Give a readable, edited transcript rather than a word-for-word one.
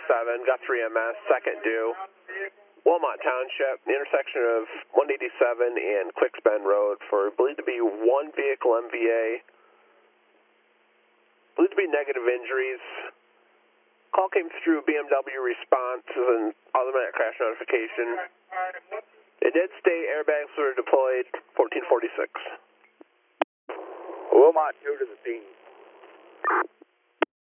Guthrie MS, second due. Wilmot Township, the intersection of 187 and Quicks Bend Road for believed to be one vehicle MVA. Believed to be negative injuries. Call came through BMW response as an automatic crash notification. It did state airbags were deployed 1446. Wilmot 2 to the scene.